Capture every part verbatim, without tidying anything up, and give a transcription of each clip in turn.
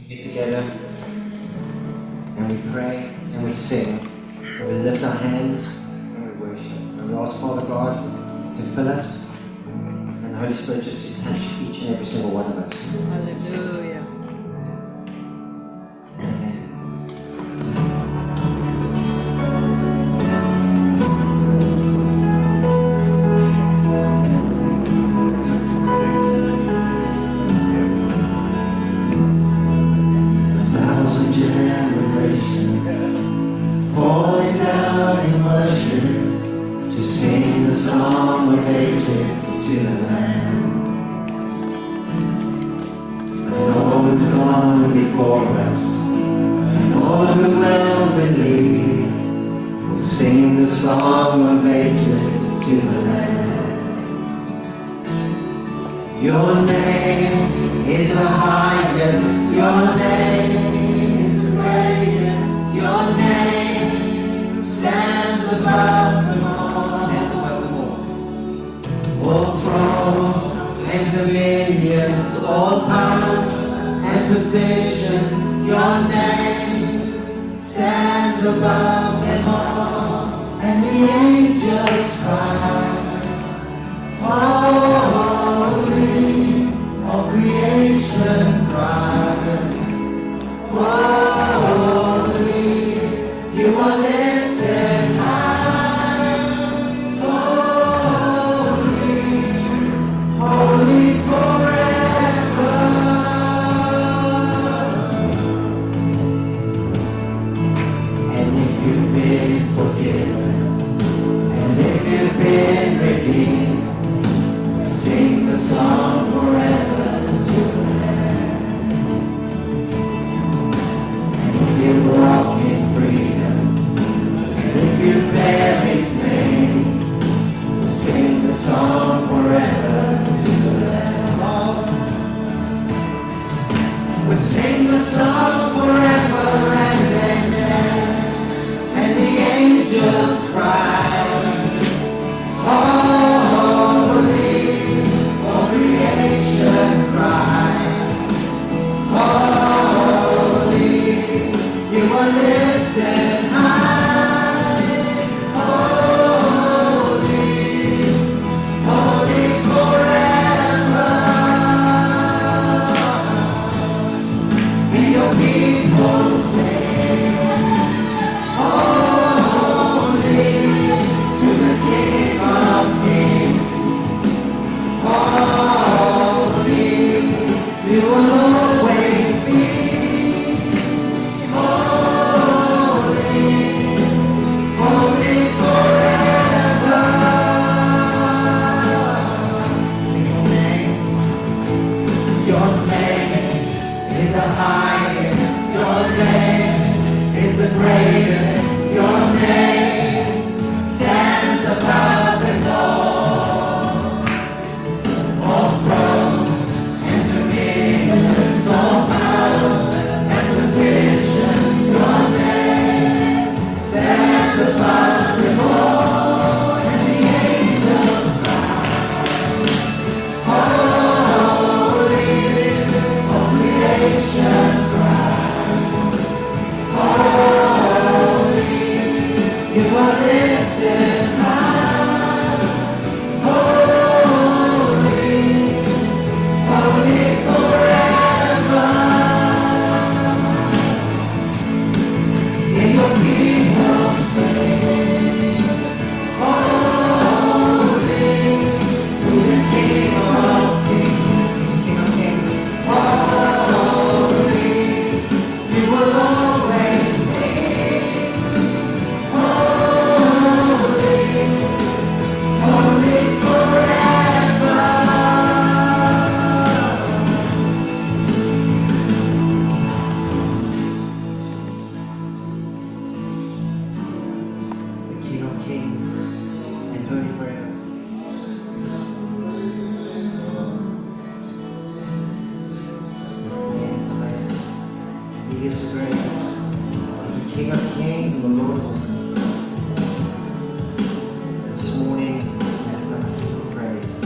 get together and we pray and we sing and we lift our hands and we worship and we ask Father God to fill us and the Holy Spirit just to touch each and every single one of us. Hallelujah.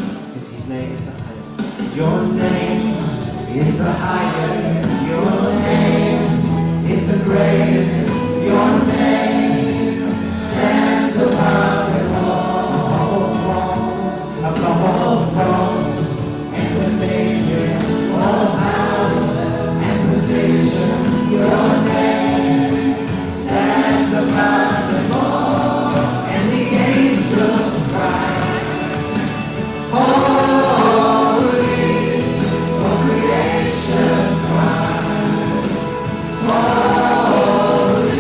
Your name is the highest. Your name Holy,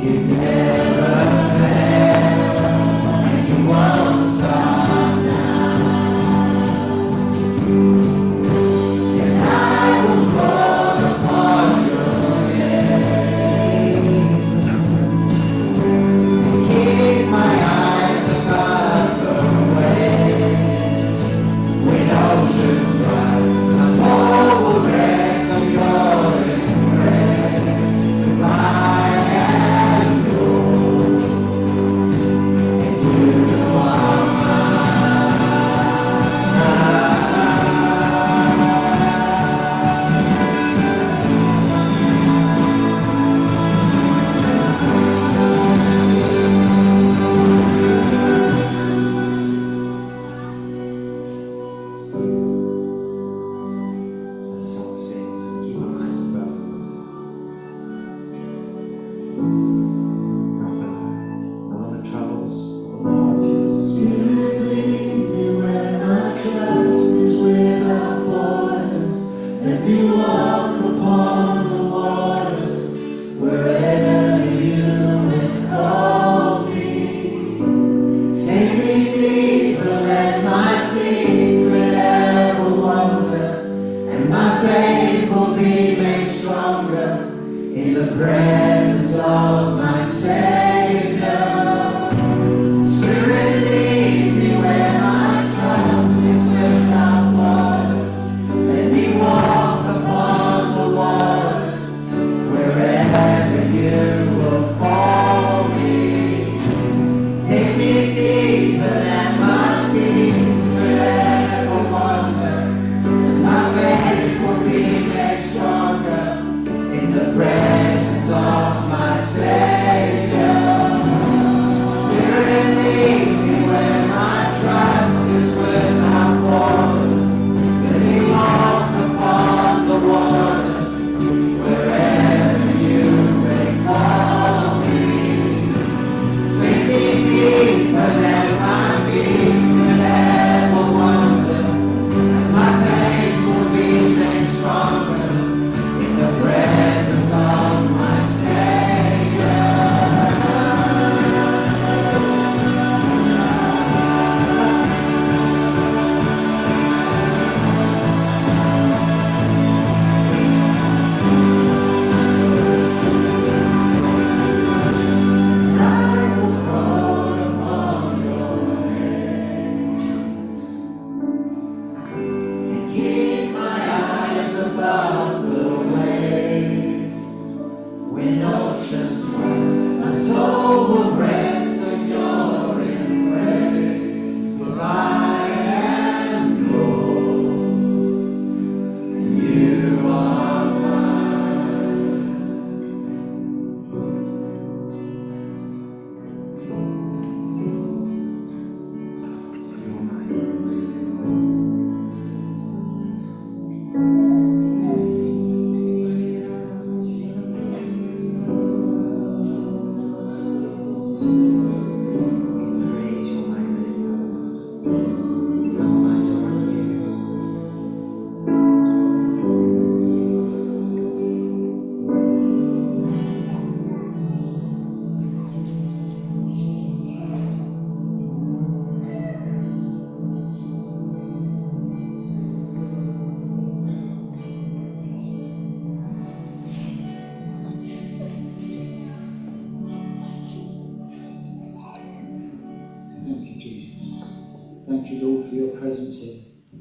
Thank you, Lord, for your presence here.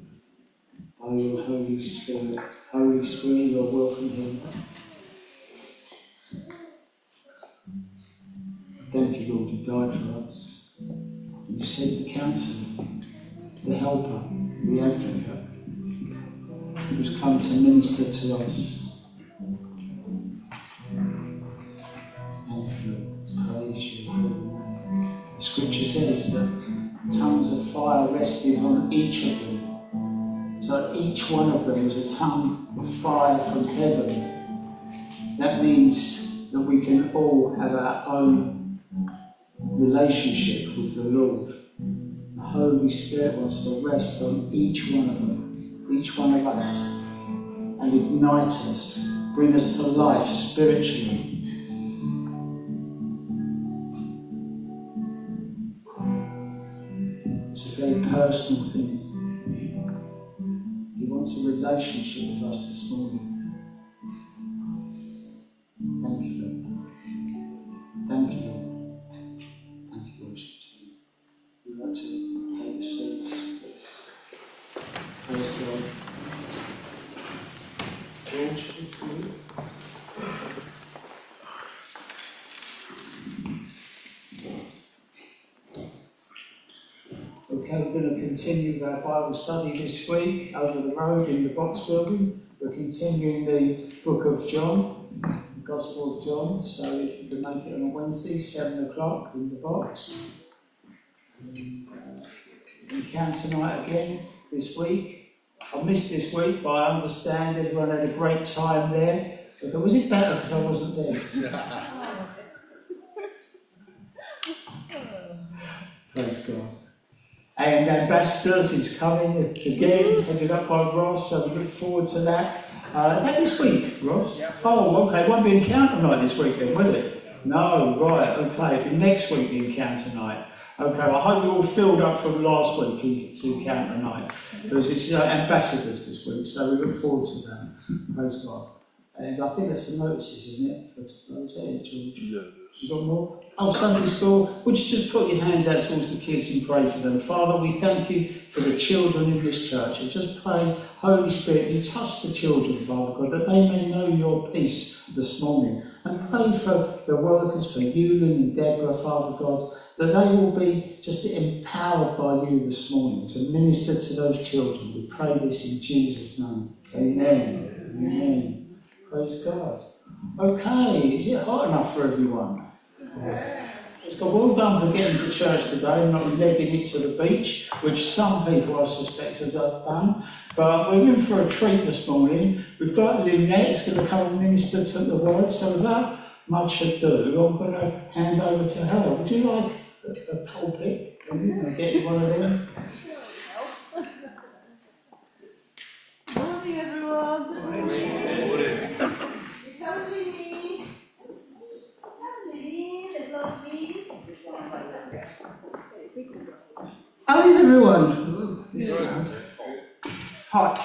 Oh, your Holy Spirit. Holy Spirit, you are welcome here. Thank you, Lord, you died for us. And you sent the Counselor, the Helper, the Advocate, who's come to minister to us. Thank you, praise your holy name. The scripture says that tongues of fire rested on each of them. So each one of them was a tongue of fire from heaven. That means that we can all have our own relationship with the Lord. The Holy Spirit wants to rest on each one of them, each one of us, and ignite us, bring us to life spiritually. It's a very personal thing. He wants a relationship with us this morning. Thank you, Lord. Thank you, Lord. Thank you, worship team. You'd like to take your seats, please. Praise God. George, would you? Okay, we're going to continue with our Bible study this week over the road in the Box building. We're continuing the book of John, the Gospel of John. So if you can make it on a Wednesday, seven o'clock in the Box. And uh, encounter night again this week. I missed this week, but I understand everyone had a great time there. But was it better because I wasn't there? Praise God. And Ambassadors is coming again, headed up by Ross, so we look forward to that. Uh, is that this week, Ross? Yep. Oh, okay, it won't be encounter night this week then, will it? No, right, okay, it'll be next week the encounter night. Okay, I hope you're all filled up from last week, it's encounter night, because it's uh, Ambassadors this week, so we look forward to that. Praise God. And I think that's the notices, isn't it, for today? Is that it, George? Yeah. You got more? Oh, Sunday school. Would you just put your hands out towards the kids and pray for them? Father, we thank you for the children in this church. And just pray, Holy Spirit, you touch the children, Father God, that they may know your peace this morning. And pray for the workers, for Ewan and Deborah, Father God, that they will be just empowered by you this morning to minister to those children. We pray this in Jesus' name. Amen. Amen. Amen. Praise God. Okay, is it hot enough for everyone? It's got well done for getting to church today and not legging it to the beach, which some people I suspect have done. But we're in for a treat this morning. We've got Lynette that's going to come and minister to the word, so without much ado, I'm going to hand over to her. Would you like a, a pulpit? Can I get you one of them? Morning, everyone. Morning. Morning. Is somebody me? Somebody that's not me? How is everyone? Ooh, this is hot.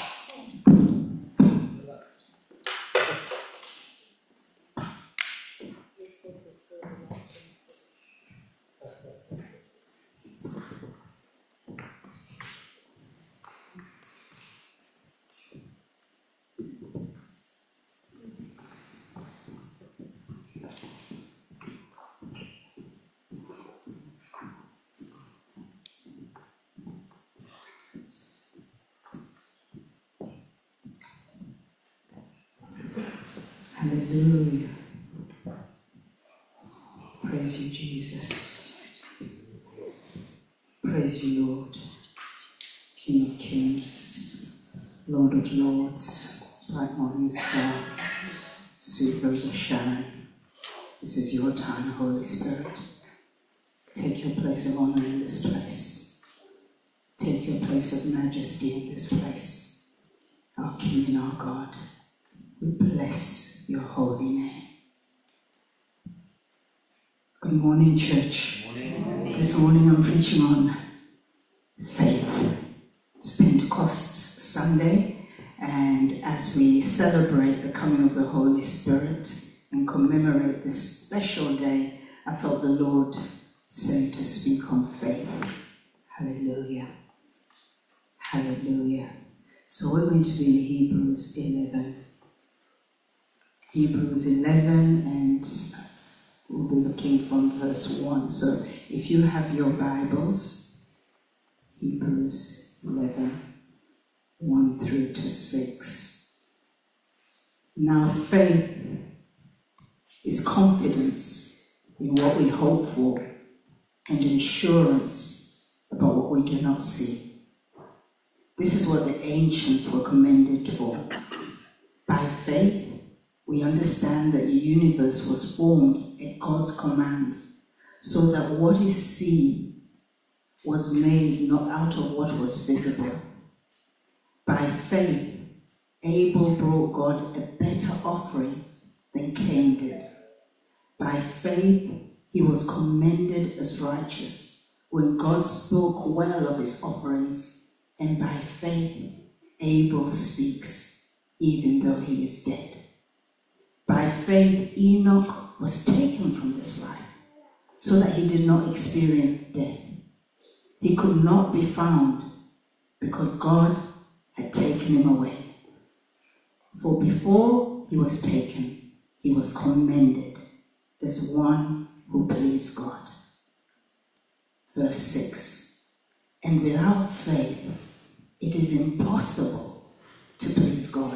Hallelujah. Praise you, Jesus. Praise you, Lord. King of kings, Lord of lords, bright morning star, sweet rose of Sharon. This is your time, Holy Spirit. Take your place of honor in this place. Take your place of majesty in this place. Our King and our God, we bless your holy name. Good morning, church. Good morning. This morning I'm preaching on faith. It's Pentecost Sunday, and as we celebrate the coming of the Holy Spirit and commemorate this special day, I felt the Lord saying to speak on faith. Hallelujah. Hallelujah. So we're going to be in Hebrews eleven. Hebrews eleven, and we'll be looking from verse one. So if you have your Bibles, Hebrews eleven, one through to six. Now faith is confidence in what we hope for and assurance about what we do not see. This is what the ancients were commended for. By faith, we understand that the universe was formed at God's command, so that what is seen was made not out of what was visible. By faith, Abel brought God a better offering than Cain did. By faith, he was commended as righteous, when God spoke well of his offerings, and by faith Abel speaks, even though he is dead. By faith Enoch was taken from this life, so that he did not experience death. He could not be found, because God had taken him away. For before he was taken, he was commended as one who pleased God. Verse six, and without faith, it is impossible to please God,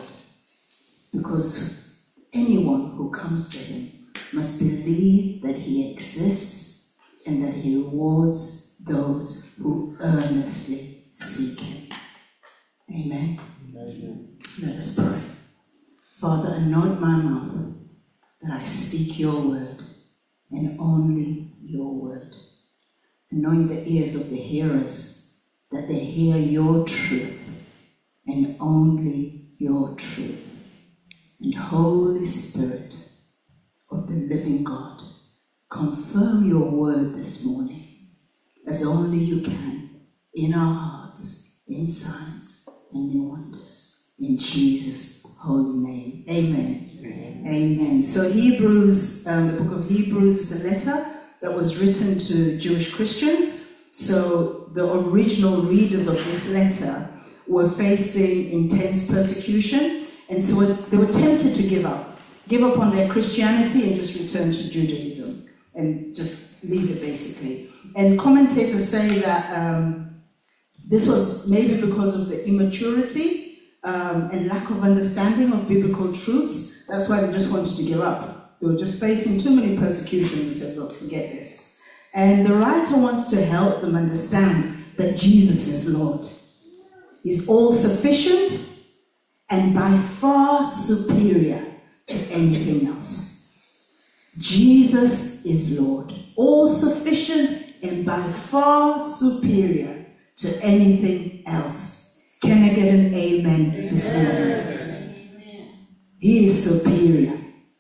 because anyone who comes to him must believe that he exists and that he rewards those who earnestly seek him. Amen. Amen. Let us pray. Father, anoint my mouth that I speak your word and only your word. Anoint the ears of the hearers that they hear your truth and only your truth. And Holy Spirit of the living God, confirm your word this morning as only you can in our hearts, in signs and in wonders. In Jesus' holy name. Amen. Amen. Amen. So Hebrews, um, the book of Hebrews is a letter that was written to Jewish Christians. So the original readers of this letter were facing intense persecution, and so they were tempted to give up. Give up on their Christianity and just return to Judaism and just leave it, basically. And commentators say that um, this was maybe because of the immaturity um, and lack of understanding of biblical truths. That's why they just wanted to give up. They were just facing too many persecutions and said, look, forget this. And the writer wants to help them understand that Jesus is Lord. He's all-sufficient and by far superior to anything else. Jesus is Lord, all-sufficient and by far superior to anything else. Can I get an amen this morning? He is superior.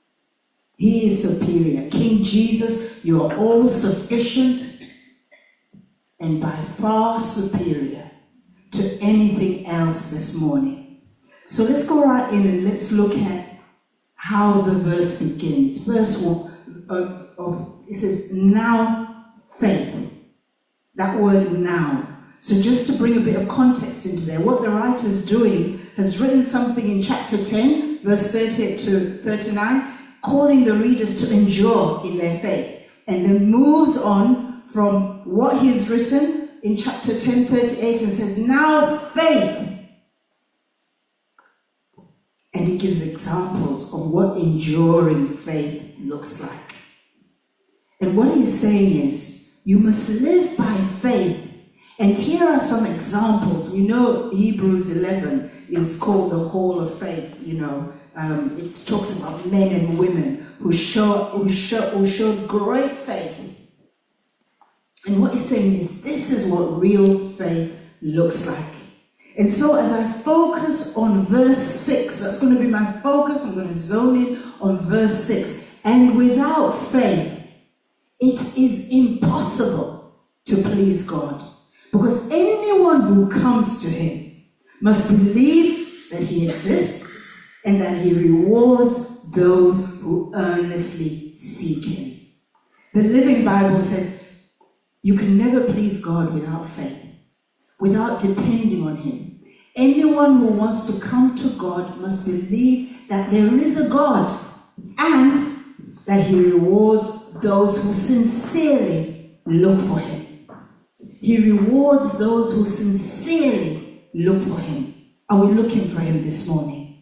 He is superior. King Jesus, you are all-sufficient and by far superior to anything else this morning. So let's go right in and let's look at how the verse begins. Verse one of, of it says, now faith. That word now. So just to bring a bit of context into there, what the writer is doing, has written something in chapter ten, verse thirty-eight to thirty-nine, calling the readers to endure in their faith, and then moves on from what he's written in chapter ten, thirty-eight, and says, now faith. And he gives examples of what enduring faith looks like. And what he's saying is, you must live by faith. And here are some examples. We know Hebrews eleven is called the Hall of Faith. You know, um, it talks about men and women who show, who show, who showed great faith. And what he's saying is, this is what real faith looks like. And so as I focus on verse six, that's going to be my focus. I'm going to zone in on verse six. And without faith, it is impossible to please God. Because anyone who comes to him must believe that he exists and that he rewards those who earnestly seek him. The Living Bible says you can never please God without faith, without depending on him. Anyone who wants to come to God must believe that there is a God and that he rewards those who sincerely look for him. He rewards those who sincerely look for him. Are we looking for him this morning?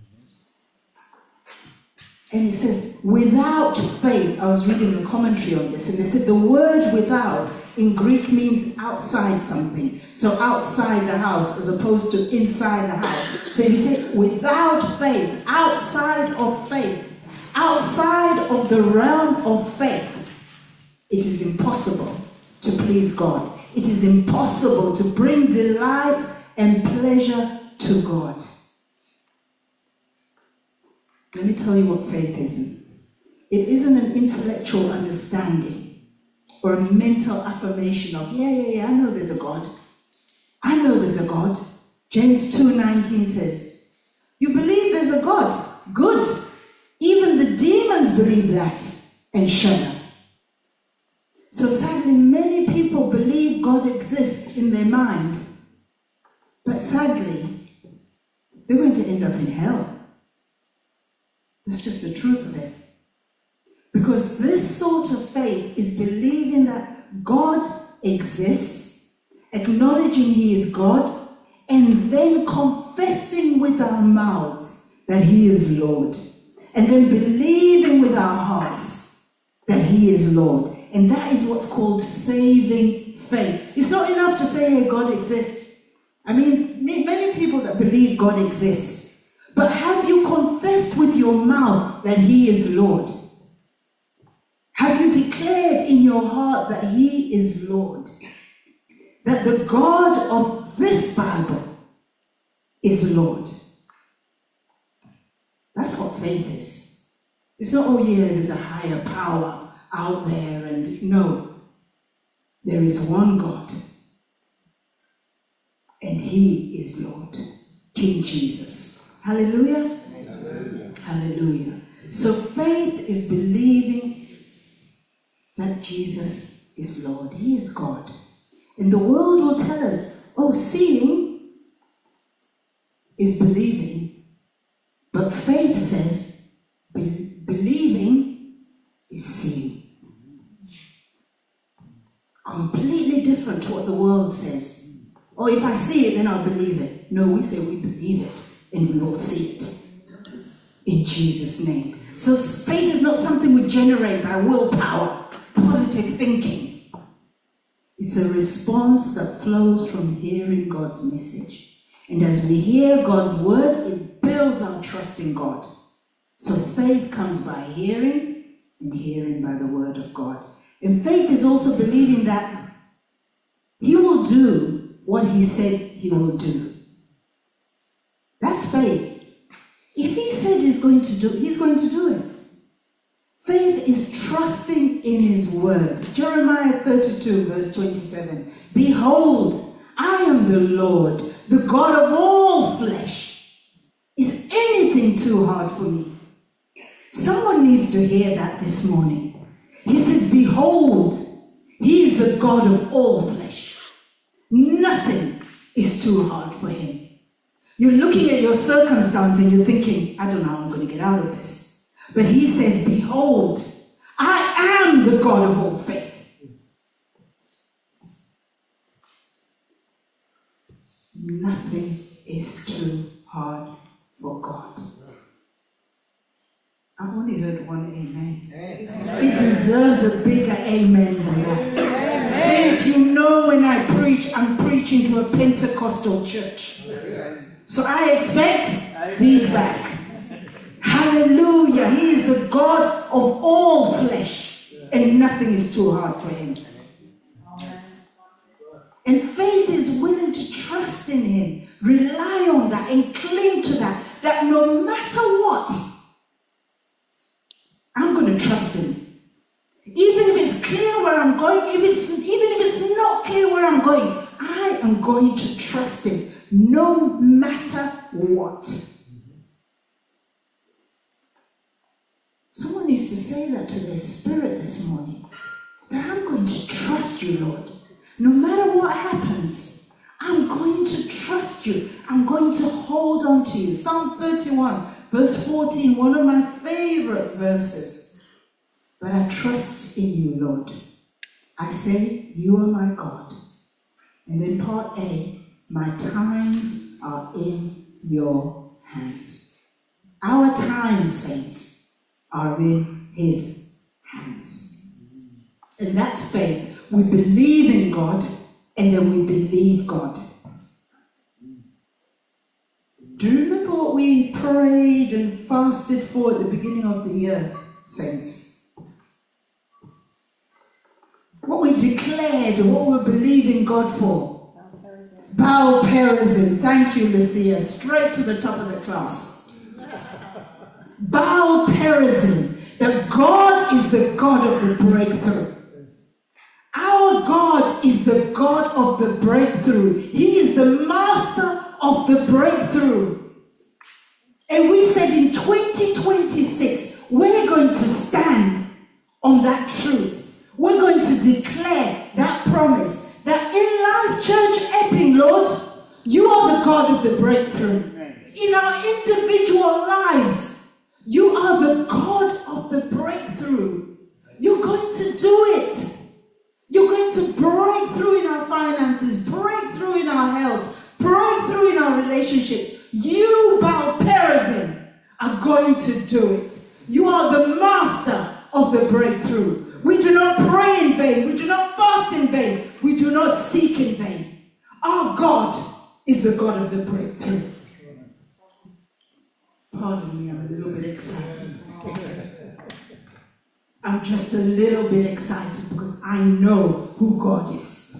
And it says, without faith, I was reading the commentary on this, and they said the word without in Greek means outside something. So outside the house as opposed to inside the house. So he said, without faith, outside of faith, outside of the realm of faith, it is impossible to please God. It is impossible to bring delight and pleasure to God. Let me tell you what faith isn't. It isn't an intellectual understanding. or a mental affirmation of, yeah, yeah, yeah, I know there's a God. I know there's a God. James two nineteen says, you believe there's a God. Good. Even the demons believe that and shudder. So sadly, many people believe God exists in their mind. But sadly, they're going to end up in hell. That's just the truth of it. Because this sort of faith is believing that God exists, acknowledging He is God, and then confessing with our mouths that He is Lord, and then believing with our hearts that He is Lord. And that is what's called saving faith. It's not enough to say, hey, God exists. I mean, many people that believe God exists, but have you confessed with your mouth that He is Lord? Have you declared in your heart that He is Lord? That the God of this Bible is Lord? That's what faith is. It's not, oh yeah, there's a higher power out there, and no. There is one God, and He is Lord, King Jesus. Hallelujah? Hallelujah. Hallelujah. So faith is believing that Jesus is Lord. He is God. And the world will tell us, oh, seeing is believing. But faith says be- believing is seeing. Completely different to what the world says. Oh, if I see it, then I'll believe it. No, we say we believe it and we will see it. In Jesus' name. So faith is not something we generate by willpower, positive thinking. It's a response that flows from hearing God's message. And as we hear God's word, it builds our trust in God. So faith comes by hearing, and hearing by the word of God. And faith is also believing that He will do what He said He will do. That's faith. If He said He's going to do it, He's going to do it. Faith is trusting in His word. Jeremiah thirty-two, verse twenty-seven. Behold, I am the Lord, the God of all flesh. Is anything too hard for me? Someone needs to hear that this morning. He says, behold, He is the God of all flesh. Nothing is too hard for Him. You're looking at your circumstance and you're thinking, I don't know how I'm going to get out of this. But He says, behold, I am the God of all faith. Nothing is too hard for God. I've only heard one amen. Amen. It deserves a bigger amen than that. Amen. Saints, you know when I preach, I'm preaching to a Pentecostal church. Amen. So I expect amen. Feedback. Hallelujah. He is the God of all flesh, and nothing is too hard for Him. And faith is willing to trust in Him, rely on that, and cling to that, that no matter what, I'm going to trust Him. Even if it's clear where I'm going, if it's, even if it's not clear where I'm going, I am going to trust Him no matter what. Someone needs to say that to their spirit this morning. That I'm going to trust You, Lord. No matter what happens, I'm going to trust You. I'm going to hold on to You. Psalm thirty-one. Verse fourteen, one of my favorite verses. But I trust in You, Lord. I say, You are my God. And then part A, my times are in Your hands. Our times, saints, are in His hands. And that's faith. We believe in God, and then we believe God. Do you remember what we prayed and fasted for at the beginning of the year, saints? What we declared, what we believe in God for. Baal Perazim. Thank you, Lucia. Straight to the top of the class. Baal Perazim. That God is the God of the breakthrough. Our God is the God of the breakthrough. He is the master of the breakthrough. And we said in twenty twenty-six, we're going to stand on that truth. We're going to declare that promise that in Life Church Epping, Lord, you are the God of the breakthrough. In our individual lives, you are the God of the breakthrough. You're going to do it. You're going to break through in our finances, break through in our health, break through in our relationships. You, Baal Perazim, are going to do it. You are the master of the breakthrough. We do not pray in vain. We do not fast in vain. We do not seek in vain. Our God is the God of the breakthrough. Pardon me, I'm a little bit excited. I'm just a little bit excited because I know who God is.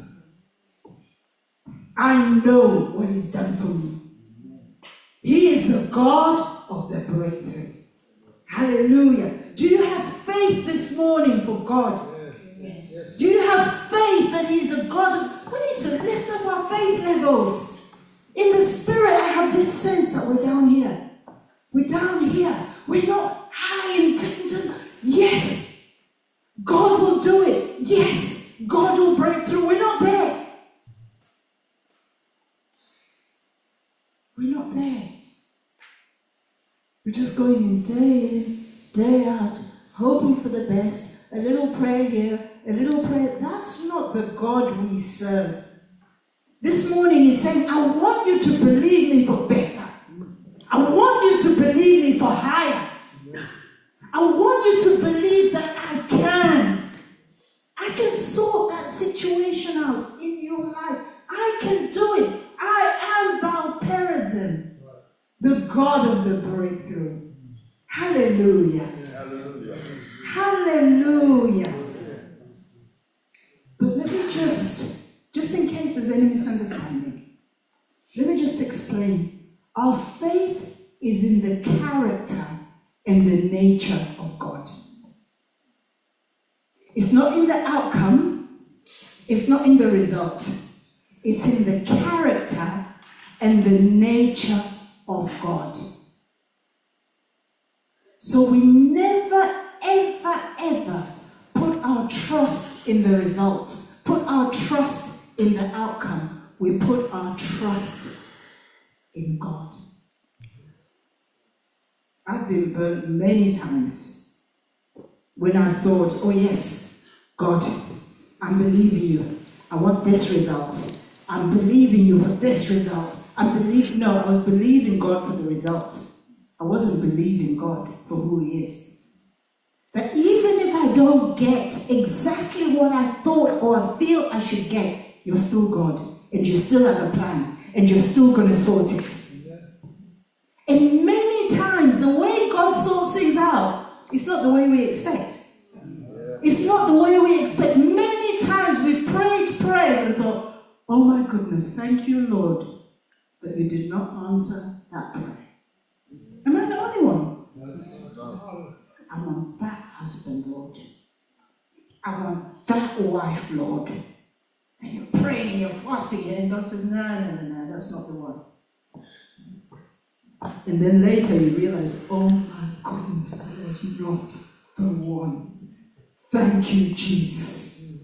I know what He's done for me. He is the God of the breakthrough. Hallelujah. Do you have faith this morning for God? Yes. Do you have faith that He's a God of... We need to lift up our faith levels. In the spirit, I have this sense that we're down here. We're down here. We're not high in tension. Yes, God will do it. Yes, God will break through. We're not there. We're not there. We're just going in day in, day out, hoping for the best. A little prayer here, a little prayer. That's not the God we serve. This morning He's saying, I want you to believe me for better. I want you to believe me for higher. I want you to believe that I can. I can sort that situation out in your life. I can do it. I am Baal Perazim, the God of the breakthrough. Hallelujah. Hallelujah. Hallelujah. But let me just, just in case there's any misunderstanding, let me just explain. Our faith is in the character and the nature of God. It's not in the outcome. It's not in the result. It's in the character and the nature of God. So we never, ever, ever put our trust in the result, put our trust in the outcome. We put our trust in God. I've been burnt many times when I've thought, oh yes, God, I'm believing you. I want this result. I'm believing you for this result. I believe, no, I was believing God for the result. I wasn't believing God for who He is. But even if I don't get exactly what I thought or I feel I should get, you're still God, and you still have a plan, and you're still going to sort it. And many times, the way God sorts things out, it's not the way we expect. It's not the way we expect. Many times we've prayed prayers and thought, oh my goodness, thank you, Lord, that you did not answer that prayer. Am I the only one? I want that husband, Lord. I want that wife, Lord. And you're praying and you're fasting, and God says, no, no, no, no, that's not the one. And then later you realize, oh my goodness, that was not the one. Thank you, Jesus.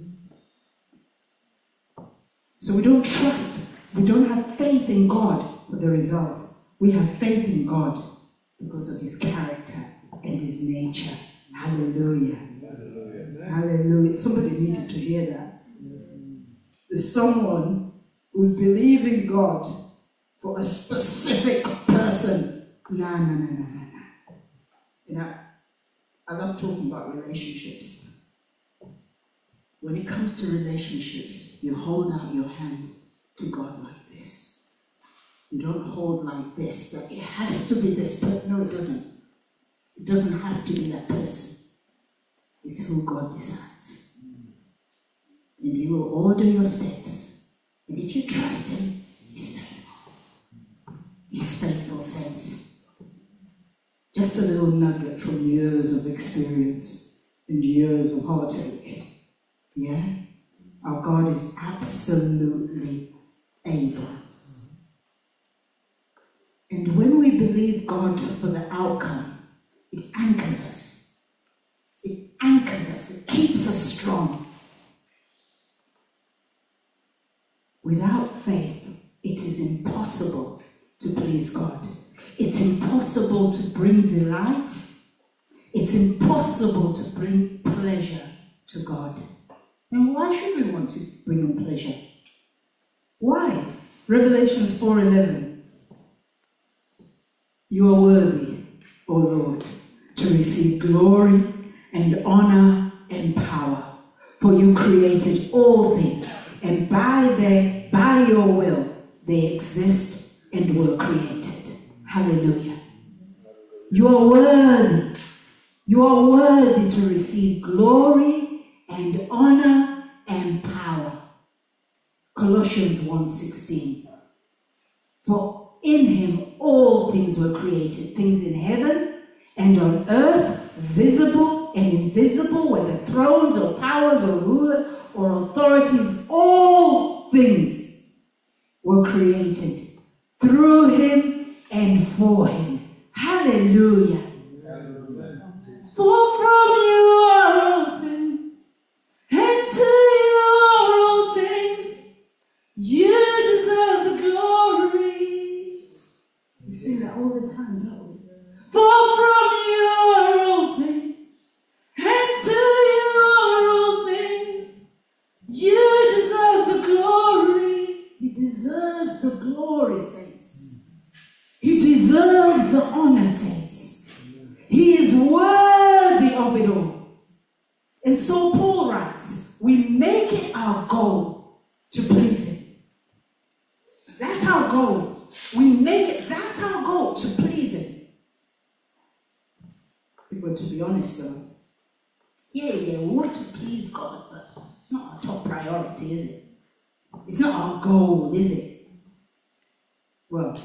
So we don't trust, we don't have faith in God for the result. We have faith in God because of His character and His nature. Hallelujah. Hallelujah. Hallelujah. Somebody needed to hear that. There's someone who's believing God for a specific person. No, no, no, no, no, no. You know, I love talking about relationships. When it comes to relationships, you hold out your hand to God like this. You don't hold like this, that it has to be this person. No, it doesn't. It doesn't have to be that person. It's who God decides. And He will order your steps. And if you trust Him, He's faithful. He's faithful, saints. Just a little nugget from years of experience and years of heartache. Yeah? Our God is absolutely able. And when we believe God for the outcome, it anchors us. It anchors us. It keeps us strong. Without faith, it is impossible to please God. It's impossible to bring delight. It's impossible to bring pleasure to God. And why should we want to bring him pleasure? Why? Revelations four eleven. You are worthy, O Lord, to receive glory and honor and power, for you created all things, and by their by your will they exist and were created. Hallelujah. You are worthy. You are worthy to receive glory and honor and power. Colossians one sixteen. For in him all things were created, things in heaven and on earth, visible and invisible, whether thrones or powers or rulers or authorities, all things were created through him and for him. Hallelujah. For from you are all things, and to you are all things. You deserve the glory. We sing that all the time, don't we? For from you are all things, and to you are all things. You deserve the glory. He deserves the glory, saints. He deserves the honor, saints. He is worthy of it all. And so Paul writes, we make it our goal to please him. That's our goal. We make it, that's our goal, to please him. If we're to be honest though, yeah, yeah, we want to please God, but it's not our top priority, is it? It's not our goal, is it? Well,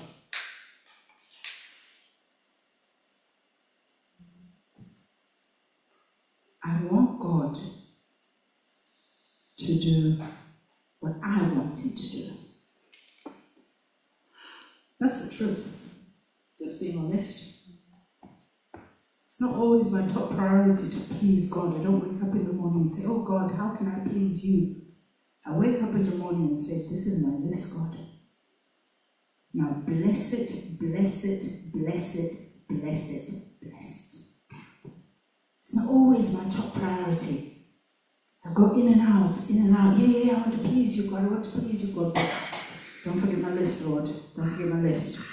I want God to do what I want him to do. That's the truth. Just being honest. It's not always my top priority to please God. I don't wake up in the morning and say, oh God, how can I please you? I wake up in the morning and say, this is my list, God. Now bless it, bless it, bless it, bless it, bless it. It's not always my top priority. I go in and out, in and out. Yeah, yeah, yeah, I want to please you, God. I want to please you, God. Don't forget my list, Lord. Don't forget my list.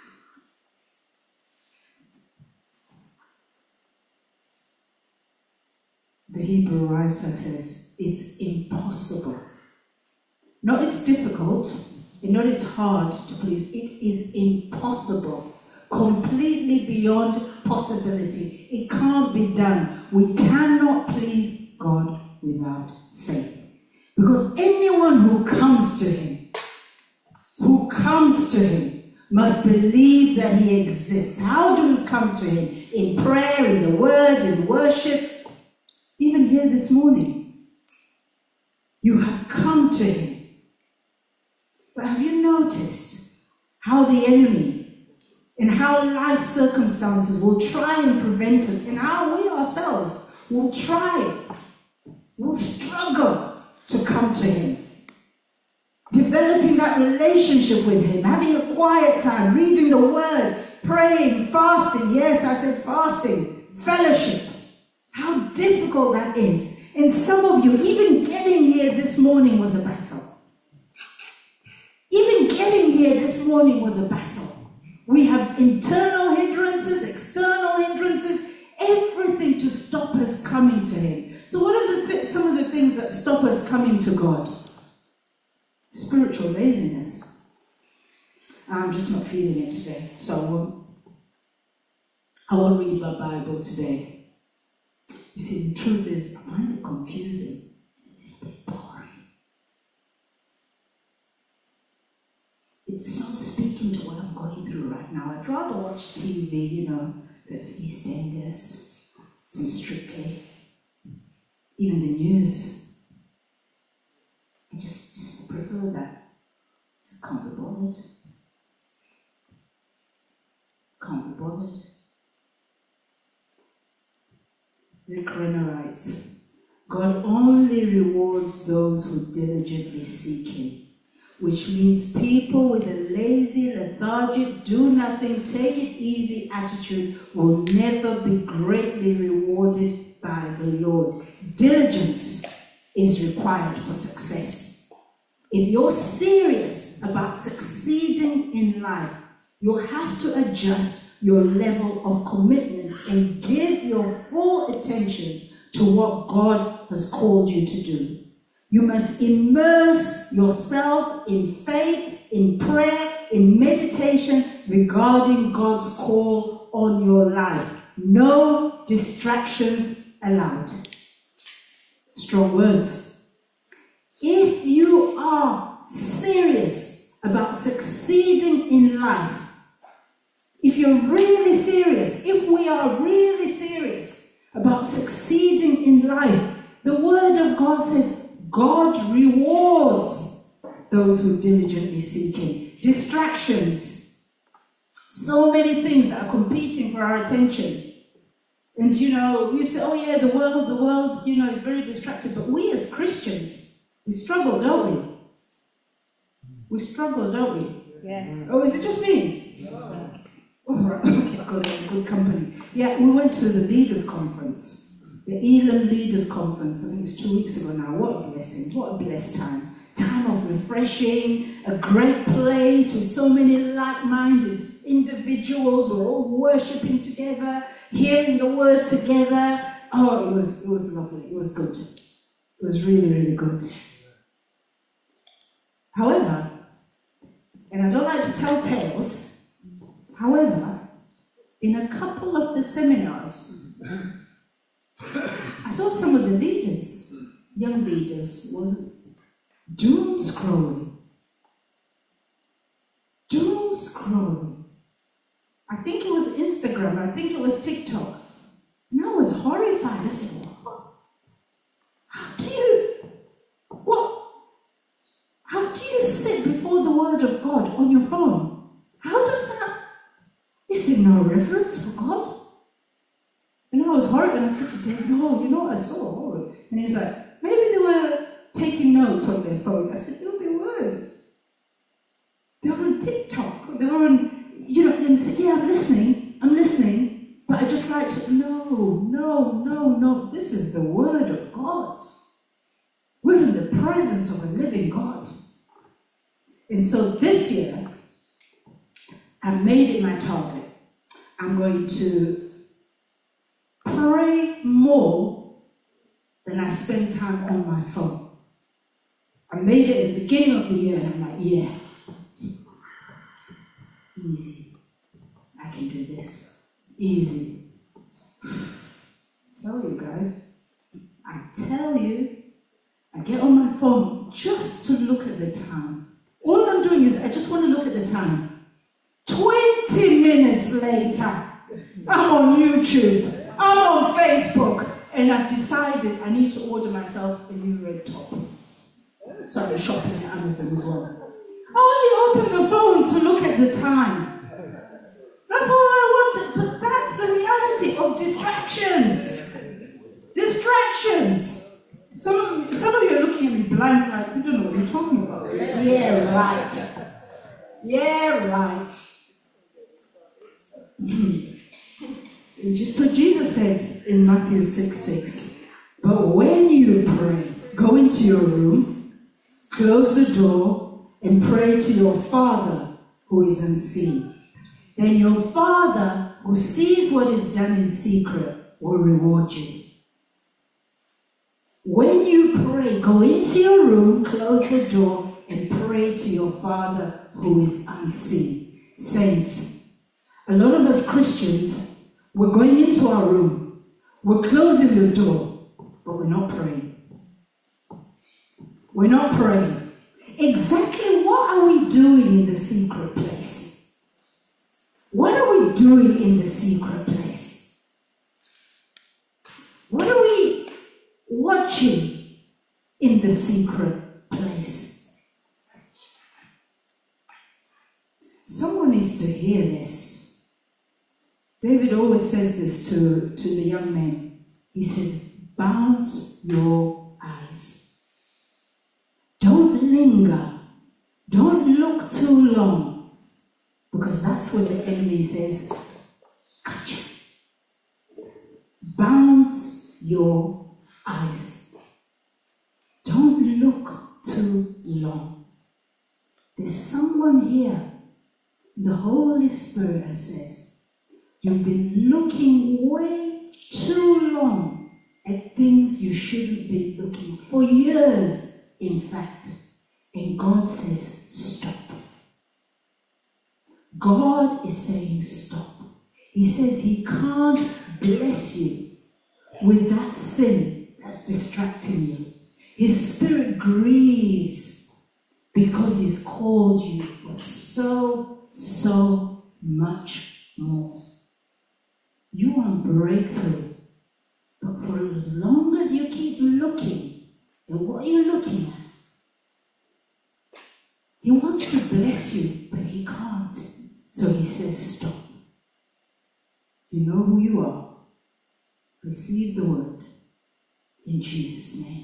The Hebrew writer says, it's impossible. Not it's difficult, and not it's hard to please. It is impossible. Completely beyond possibility. It can't be done. We cannot please God without faith. Because anyone who comes to him, who comes to him, must believe that he exists. How do we come to him? In prayer, in the word, in worship. Even here this morning, you have come to him. But have you noticed how the enemy and how life circumstances will try and prevent us, and how we ourselves will try, will struggle to come to him? Developing that relationship with him, having a quiet time, reading the word, praying, fasting. Yes, I said fasting, fellowship. How difficult that is. And some of you, even getting here this morning was a battle. Even getting here this morning was a battle. We have internal hindrances, external hindrances, everything to stop us coming to him. So what are the th- some of the things that stop us coming to God? Spiritual laziness. I'm just not feeling it today, so I won't, I won't read my Bible today. You see, the truth is, I find it confusing, a bit boring. It's not speaking to what I'm going through right now. I'd rather watch T V, you know, the EastEnders, some Strictly, even the news. Can't be bothered. Can't be bothered. Rick Renner writes, God only rewards those who diligently seek Him, which means people with a lazy, lethargic, do nothing, take it easy attitude will never be greatly rewarded by the Lord. Diligence is required for success. If you're serious about succeeding in life, you'll have to adjust your level of commitment and give your full attention to what God has called you to do. You must immerse yourself in faith, in prayer, in meditation regarding God's call on your life. No distractions allowed. Strong words. If you are serious about succeeding in life, if you're really serious, if we are really serious about succeeding in life, the Word of God says God rewards those who diligently seek Him. Distractions. So many things that are competing for our attention. And you know, you say, oh yeah, the world, the world, you know, is very distracted. But we as Christians, we struggle, don't we? We struggle, don't we? Yes. Oh, is it just me? No. All right, okay, good, good company. Yeah, we went to the Leaders Conference, the Elam Leaders Conference, I think it's two weeks ago now. What a blessing, what a blessed time. Time of refreshing, a great place with so many like-minded individuals. We're all worshipping together, hearing the word together. Oh, it was, it was lovely, it was good. It was really, really good. However, and I don't like to tell tales, however, in a couple of the seminars, I saw some of the leaders, young leaders, was doom scrolling. Doom scrolling. I think it was Instagram, I think it was TikTok. And I was horrified. I said, what? How do you, what? How do you sit before the Word of God on your phone? How does that? Is there no reverence for God? And I was horrified, and I said to David, oh, you know what I saw? Oh. And he's like, maybe they were taking notes on their phone. I said, no, they were. They were on TikTok. They were on, you know, and they said, yeah, I'm listening, I'm listening, but I just like to, no, no, no, no, this is the Word of God. We're in the presence of a living God. And so this year, I've made it my target. I'm going to pray more than I spend time on my phone. I made it at the beginning of the year, and I'm like, yeah, easy. I can do this. Easy. Tell you guys, I tell you, I get on my phone just to look at the time. All I'm doing is I just want to look at the time. twenty minutes later, I'm on YouTube, I'm on Facebook, and I've decided I need to order myself a new red top. So I'm shopping at Amazon as well. I only open the phone to look at the time. That's all I wanted, but that's the reality of distractions. Distractions. Some of, some of you are looking at me blank, like, you don't know what you're talking about. Yeah, right. Yeah, right. So Jesus said in Matthew six six, but when you pray, go into your room, close the door, and pray to your Father who is unseen. Then your Father who sees what is done in secret will reward you. When you pray, go into your room, close the door, and pray to your Father who is unseen. Saints, a lot of us Christians, we're going into our room, we're closing the door, but we're not praying. We're not praying. Exactly what are we doing in the secret place? What are we doing in the secret place? What are we watching in the secret place? hear this. David always says this to, to the young men. He says, bounce your eyes. Don't linger. Don't look too long. Because that's when the enemy says, gotcha. Bounce your eyes. Don't look too long. There's someone here, the Holy Spirit says, you've been looking way too long at things you shouldn't be looking for years, in fact. And God says, stop. God is saying stop. He says he can't bless you with that sin that's distracting you. His spirit grieves because he's called you for so, so much more. You want breakthrough, but for as long as you keep looking at what you're looking at, he wants to bless you, but he can't. So he says, stop. You know who you are. Receive the word in Jesus' name.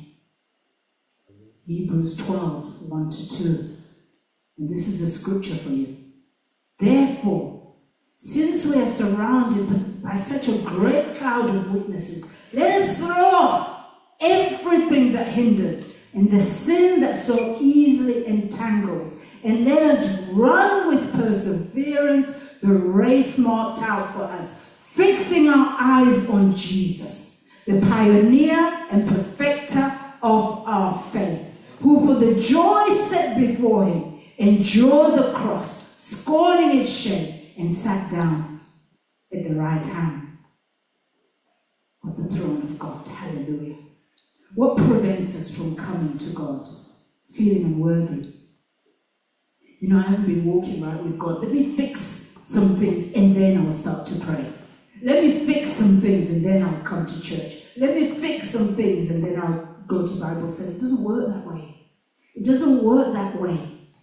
Hebrews twelve, one to two. And this is the scripture for you. Therefore, since we are surrounded by such a great cloud of witnesses, let us throw off everything that hinders and the sin that so easily entangles, and let us run with perseverance the race marked out for us, fixing our eyes on Jesus, the pioneer and perfecter of our faith, who for the joy set before him endured the cross, scorning its shame, and sat down at the right hand of the throne of God. Hallelujah. What prevents us from coming to God? Feeling unworthy. You know, I haven't been walking right with God. Let me fix some things and then I'll start to pray. Let me fix some things and then I'll come to church. Let me fix some things and then I'll go to Bible study. It doesn't work that way. It doesn't work that way.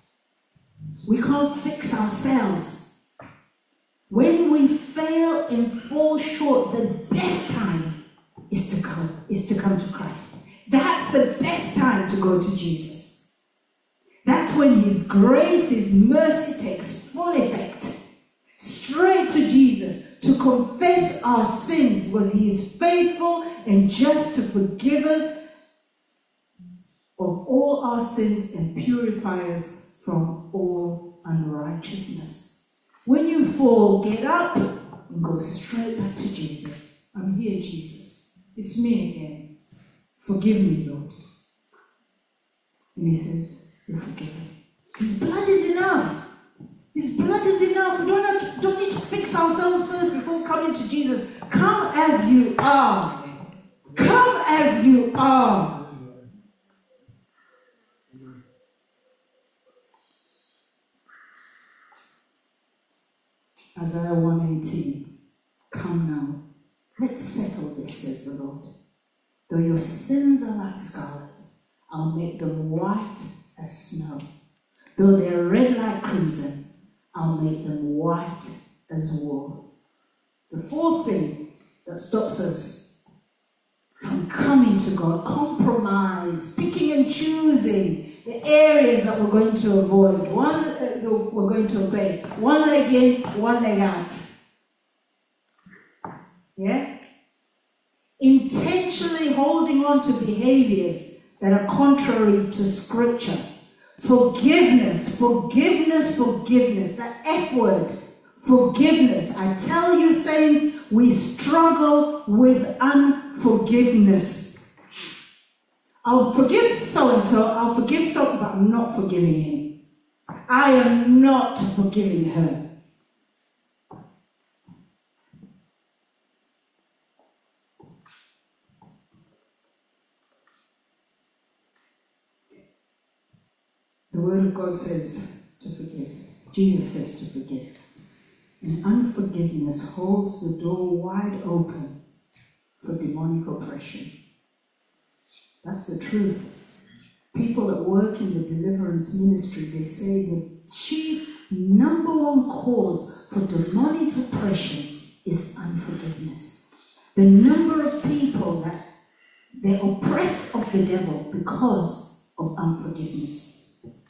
We can't fix ourselves. When we fail and fall short, the best time is to come, is to come to Christ. That's the best time to go to Jesus. That's when his grace, his mercy takes full effect. Straight to Jesus to confess our sins, because he is faithful and just to forgive us of all our sins and purify us from all unrighteousness. When you fall, get up and go straight back to Jesus. I'm here, Jesus. It's me again. Forgive me, Lord. And he says, you're forgiven. His blood is enough. His blood is enough. We don't, have to, don't need to fix ourselves first before coming to Jesus. Come as you are. Come as you are. Isaiah one eighteen. Come now, let's settle this, says the Lord. Though your sins are like scarlet, I'll make them white as snow. Though they are red like crimson, I'll make them white as wool. The fourth thing that stops us from coming to God, compromise, picking and choosing the areas that we're going to avoid. One, uh, we're going to obey. One leg in, one leg out. Yeah? Intentionally holding on to behaviors that are contrary to Scripture. Forgiveness, forgiveness, forgiveness. That F word, forgiveness. I tell you, saints, we struggle with unforgiveness. I'll forgive so-and-so, I'll forgive so, but I'm not forgiving him. I am not forgiving her. The Word of God says to forgive. Jesus says to forgive. And unforgiveness holds the door wide open for demonic oppression. That's the truth. people that work in the deliverance ministry, they say the chief number one cause for demonic oppression is unforgiveness. The number of people that they're oppressed of the devil because of unforgiveness.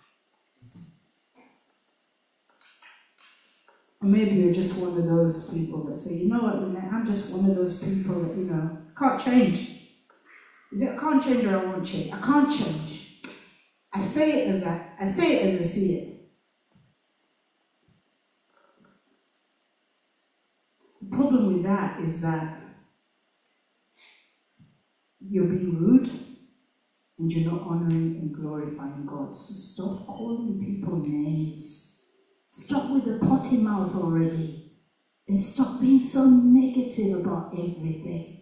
Or maybe you're just one of those people that say, you know what, Lynette, I'm just one of those people that, you know, can't change. Is it I can't change or I won't change? I can't change. I say it as I, I say it as I see it. The problem with that is that you're being rude and you're not honoring and glorifying God. So stop calling people names. Stop with the potty mouth already. And stop being so negative about everything.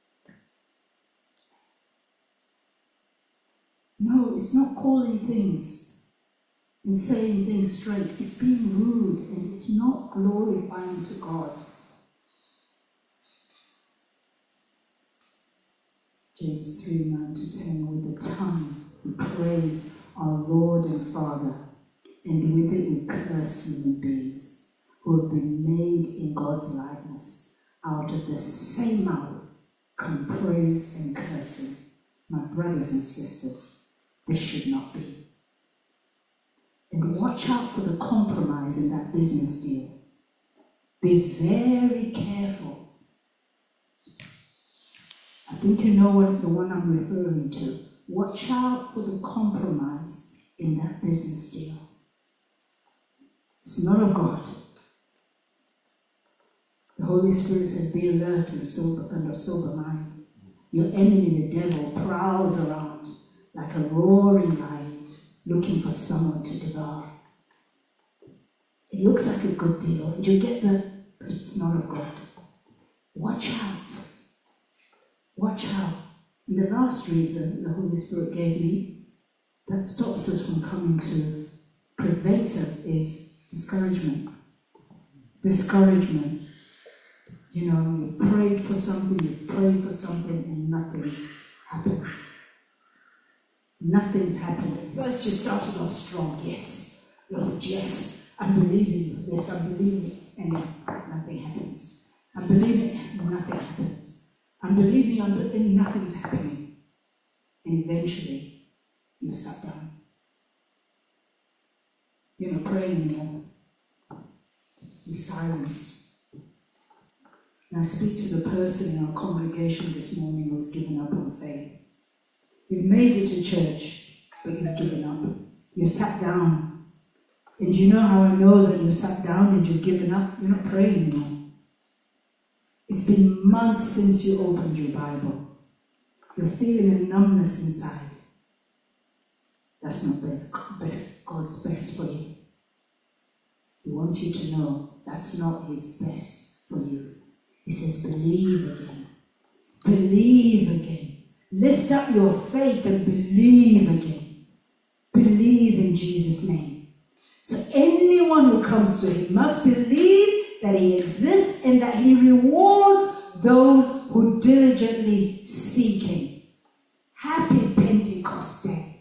No, it's not calling things and saying things straight. It's being rude and it's not glorifying to God. James three, nine to ten, with the tongue we praise our Lord and Father, and with it we curse human beings who have been made in God's likeness. Out of the same mouth come praise and cursing. My brothers and sisters, this should not be. And watch out for the compromise in that business deal. Be very careful. I think you know what the one I'm referring to. Watch out for the compromise in that business deal. It's not of God. The Holy Spirit says, be alert and sober and of sober mind. Your enemy, the devil, prowls around like a roaring lion, looking for someone to devour. It looks like a good deal, and you get the, but it's not of God. Watch out. Watch out. And the last reason the Holy Spirit gave me that stops us from coming to, prevents us, is discouragement. Discouragement. You know, you've prayed for something, you've prayed for something, and nothing's happened. Nothing's happened. At first you started off strong. Yes, Lord, yes. I'm believing for this, I'm believing, and then nothing happens. I'm believing, and nothing happens. I'm believing, and nothing's happening. And eventually, you sat down. You're not praying anymore. You silence. And I speak to the person in our congregation this morning who's given up on faith. You've made it to church, but you've given up. You sat down. And you know how I know that you sat down and you've given up? You're not praying anymore. It's been months since you opened your Bible. You're feeling a numbness inside. That's not best, best, God's best for you. He wants you to know that's not His best for you. He says, believe again. Believe again. Lift up your faith and believe again. Believe in Jesus' name. So anyone who comes to Him must believe that He exists and that He rewards those who diligently seek Him. Happy Pentecost Day.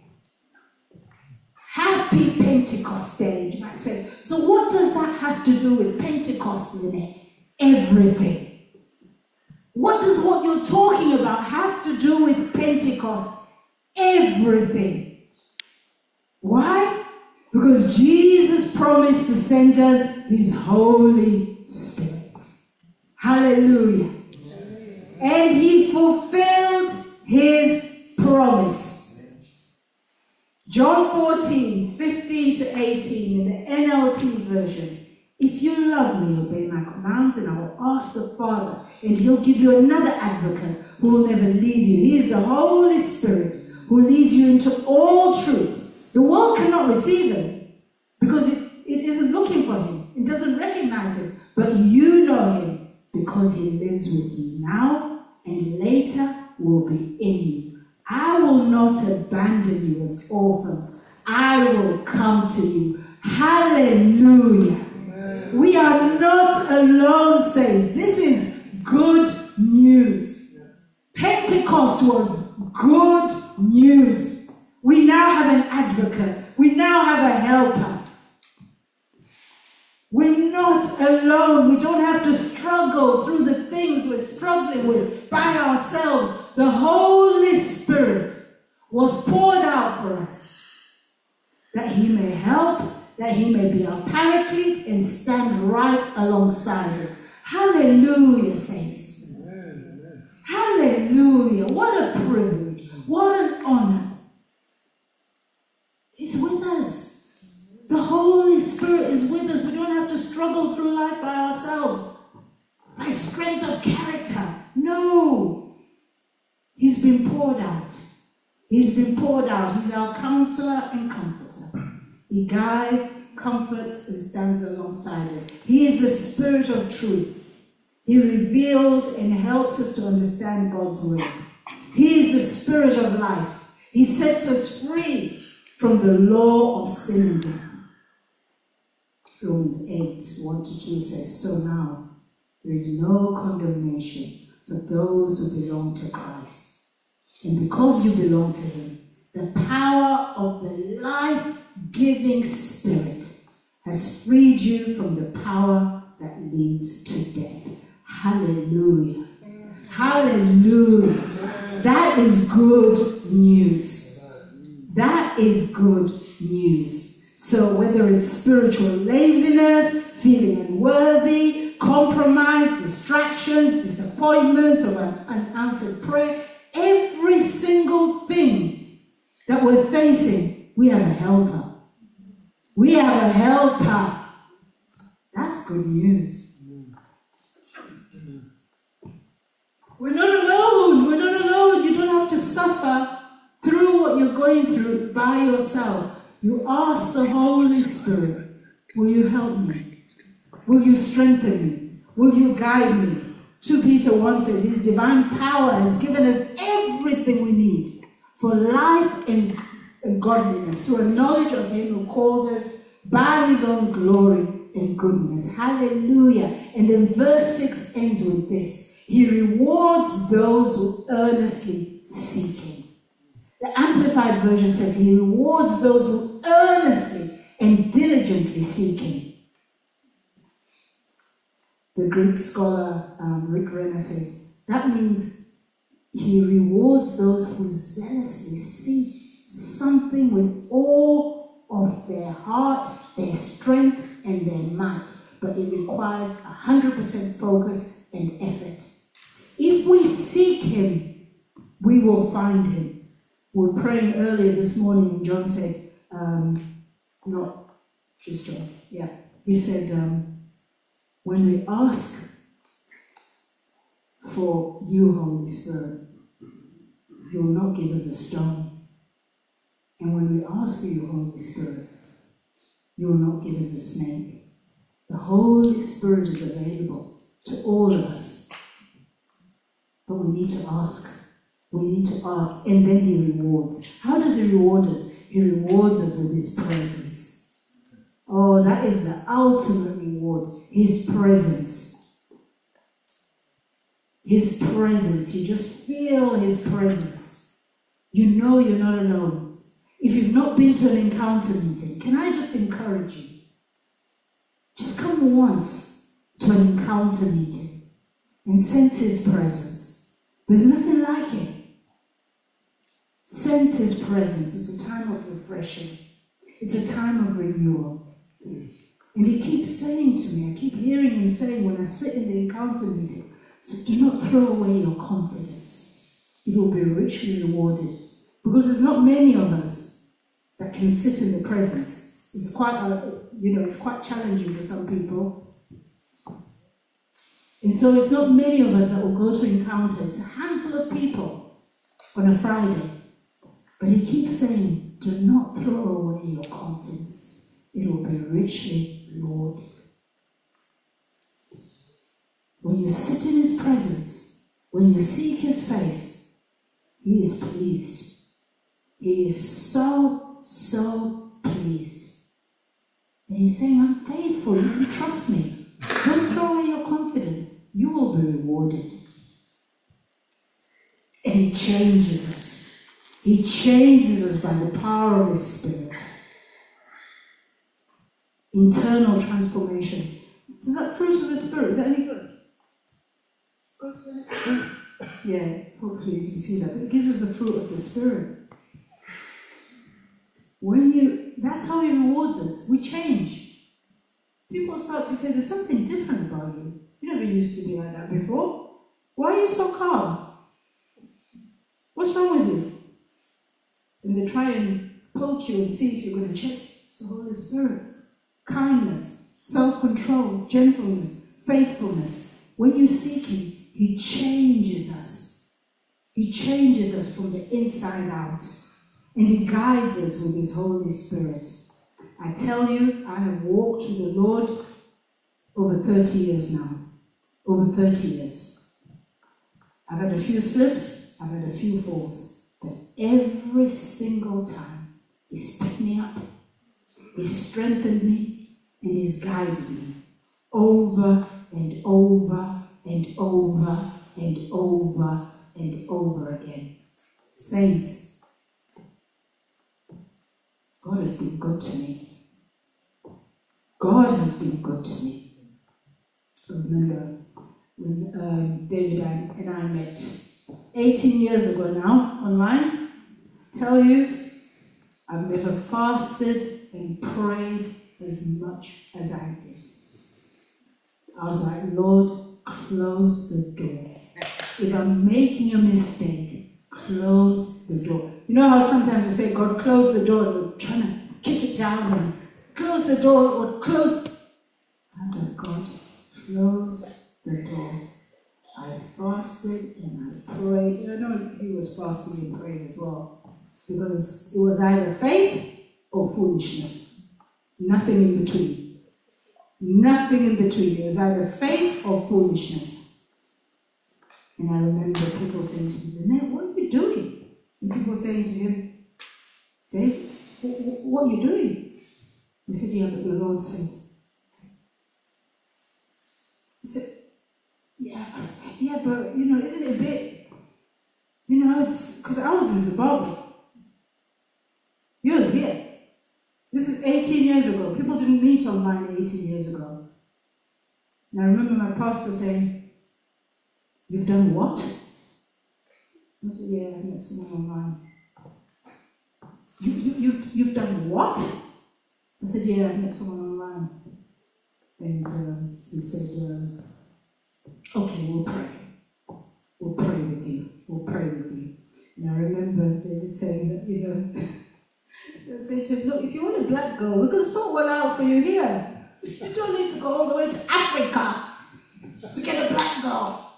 Happy Pentecost Day, you might say. So what does that have to do with Pentecost, Lynette? Everything. What does what you're talking about have to do with Pentecost? Everything. Why? Because Jesus promised to send us His Holy Spirit. Hallelujah. And He fulfilled His promise. John fourteen, fifteen to eighteen in the N L T version. If you love me, obey my commands, and I will ask the Father, and He'll give you another advocate who will never leave you. He is the Holy Spirit who leads you into all truth. The world cannot receive Him because it, it isn't looking for Him. It doesn't recognize Him. But you know Him because He lives with you now and later will be in you. I will not abandon you as orphans. I will come to you. Hallelujah. Amen. We are not alone, saints. This is good news. Pentecost was good news. We now have an advocate. We now have a helper. We're not alone. We don't have to struggle through the things we're struggling with by ourselves. The Holy Spirit was poured out for us, that he may help, that he may be our paraclete and stand right alongside us. Hallelujah, saints. Hallelujah. What a privilege. What an honor. He's with us. The Holy Spirit is with us. We don't have to struggle through life by ourselves, by strength of character. No. He's been poured out. He's been poured out. He's our counselor and comforter. He guides, comforts, and stands alongside us. He is the Spirit of truth. He reveals and helps us to understand God's word. He is the Spirit of life. He sets us free from the law of sin and death. Romans eight, one to two says, so now there is no condemnation for those who belong to Christ. And because you belong to him, the power of the life-giving Spirit has freed you from the power that leads to death. Hallelujah. Hallelujah. That is good news. That is good news. So whether it's spiritual laziness, feeling unworthy, compromise, distractions, disappointments, or an unanswered prayer, every single thing that we're facing, we have a helper. We have a helper. That's good news. We're not alone. We're not alone. You don't have to suffer through what you're going through by yourself. You ask the Holy Spirit, will you help me? Will you strengthen me? Will you guide me? Second Peter one says, his divine power has given us everything we need for life and godliness through a knowledge of him who called us by his own glory and goodness. Hallelujah. And then verse six ends with this. He rewards those who earnestly seek him. The Amplified Version says he rewards those who earnestly and diligently seek him. The Greek scholar um, Rick Renner says that means he rewards those who zealously seek something with all of their heart, their strength, and their might. But it requires one hundred percent focus and effort. If we seek him, we will find him. We were praying earlier this morning, and John said, um, not just John, yeah. He said, um, when we ask for you, Holy Spirit, you will not give us a stone. And when we ask for you, Holy Spirit, you will not give us a snake. The Holy Spirit is available to all of us. But we need to ask. We need to ask, and then he rewards. How does he reward us? He rewards us with his presence. Oh, that is the ultimate reward. His presence. His presence. You just feel his presence. You know you're not alone. If you've not been to an encounter meeting, can I just encourage you? Just come once to an encounter meeting and sense his presence. There's nothing like it. Sense his presence. It's a time of refreshing. It's a time of renewal. And he keeps saying to me, I keep hearing him saying when I sit in the encounter meeting, so do not throw away your confidence. It will be richly rewarded. Because there's not many of us that can sit in the presence. It's quite, a, you know, it's quite challenging for some people. And so it's not many of us that will go to encounter. It's a handful of people on a Friday. But he keeps saying, do not throw away your confidence. It will be richly rewarded. When you sit in his presence, when you seek his face, he is pleased. He is so, so pleased. And he's saying, I'm faithful. You can trust me. Don't throw away your confidence. You will be rewarded. And it changes us. He changes us by the power of His Spirit. Internal transformation. Does that fruit of the Spirit, is that any good? It's good, right? Yeah, hopefully you can see that. But it gives us the fruit of the Spirit. When you, that's how He rewards us. We change. People start to say, there's something different about you. You never used to be like that before. Why are you so calm? What's wrong with you? And they try and poke you and see if you're going to change. It's the Holy Spirit. Kindness, self-control, gentleness, faithfulness. When you seek Him, He changes us. He changes us from the inside out. And He guides us with His Holy Spirit. I tell you, I have walked with the Lord over thirty years now. Over thirty years. I've had a few slips, I've had a few falls. But every single time, He's picked me up. He's strengthened me, and He's guided me. Over and over and over and over and over again. Saints, God has been good to me. God has been good to me. I remember when um, David and I met eighteen years ago now, online. Tell you, I've never fasted and prayed as much as I did. I was like, Lord, close the door. If I'm making a mistake, close the door. You know how sometimes you say, God, close the door, and we're trying to kick it down and close the door or close. I was like, God, close the door. I fasted and I prayed. I know he was fasting and praying as well, because it was either faith or foolishness. Nothing in between. Nothing in between. It was either faith or foolishness. And I remember people saying to me, Lynette, what are you doing? And people saying to him, Dave, what are you doing? He said, yeah, but the Lord said. He said, yeah, yeah, but, you know, isn't it a bit, you know, it's, because I was in Zimbabwe. You was here. This is eighteen years ago. People didn't meet online eighteen years ago. And I remember my pastor saying, you've done what? I said, yeah, I met someone online. You, you, you've, you've done what? I said, yeah, I met someone online. And um, he said, um, okay, we'll pray. We'll pray with you. We'll pray with you. And I remember David saying that, you know, they'll say to him, look, if you want a black girl, we can sort one out for you here. You don't need to go all the way to Africa to get a black girl.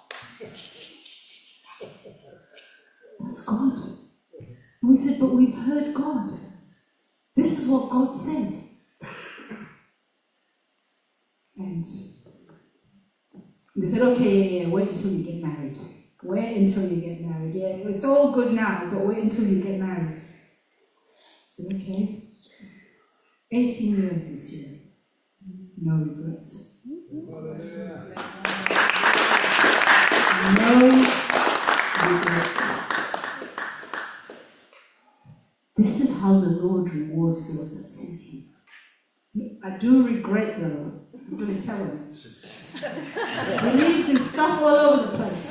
That's God. And we said, but we've heard God. This is what God said. And they said, okay, yeah, yeah, wait until you get married. Wait until you get married. Yeah, it's all good now, but wait until you get married. I said, okay. eighteen years this year. No regrets. No regrets. This is how the Lord rewards those that seek Him. I do regret though, I'm going to tell him. He leaves his stuff all over the place.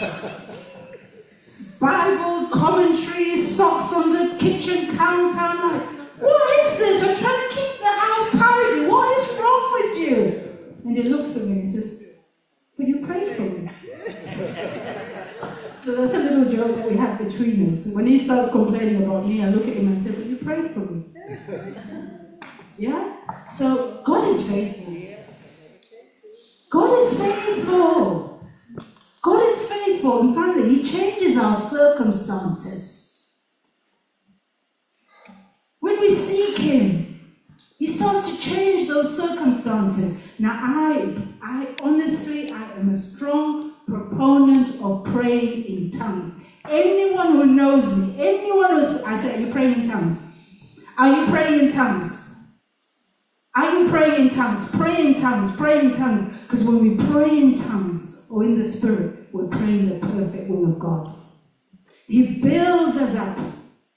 Bible, commentaries, socks on the kitchen counter. I'm like, what is this? I'm trying to keep the house tidy. What is wrong with you? And he looks at me and he says, but you prayed for me. So that's a little joke that we have between us. When he starts complaining about me, I look at him and say, but you prayed for me. Yeah? So God is faithful. God is faithful. God is faithful. And finally, He changes our circumstances. When we seek Him, He starts to change those circumstances. Now, I, I honestly, I am a strong proponent of praying in tongues. Anyone who knows me, anyone who's, I say, are you praying in tongues? Are you praying in tongues? Are you praying in tongues? Pray in tongues, pray in tongues. Because when we pray in tongues or in the Spirit, we're praying the perfect will of God. He builds us up.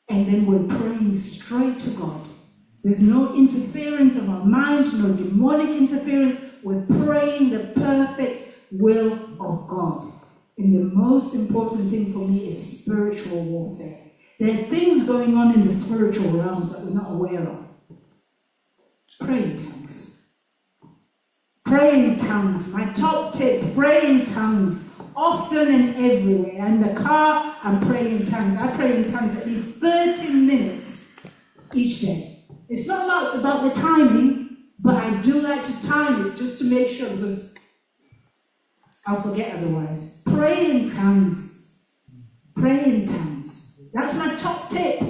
and then we're praying straight to God. There's no interference of our mind, no demonic interference. We're praying the perfect will of God. And the most important thing for me is spiritual warfare. There are things going on in the spiritual realms that we're not aware of. Pray in tongues. Pray in tongues. My top tip, pray in tongues. Often and everywhere. In the car, I'm praying in tongues. I pray in tongues at least thirty minutes each day. It's not about the timing, but I do like to time it just to make sure, because I'll forget otherwise. Pray in tongues. Pray in tongues. That's my top tip.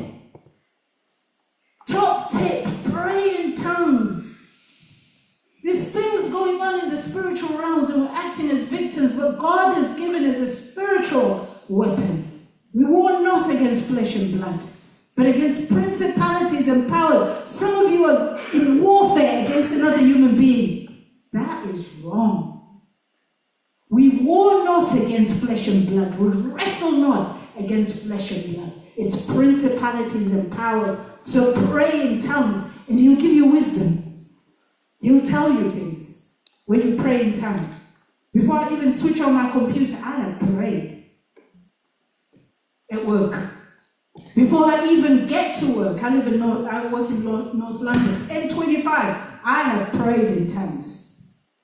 Top tip. Pray in tongues. There's things going on in the spiritual realms and we're acting as victims, but God has given us a spiritual weapon. We war not against flesh and blood, but against principalities and powers. Some of you are in warfare against another human being. That is wrong. We war not against flesh and blood. We wrestle not against flesh and blood. It's principalities and powers. So pray in tongues and He'll give you wisdom. He'll tell you things when you pray in tongues. Before I even switch on my computer, I have prayed at work. Before I even get to work, I live in North, I work in North London, M twenty-five, I have prayed in tongues.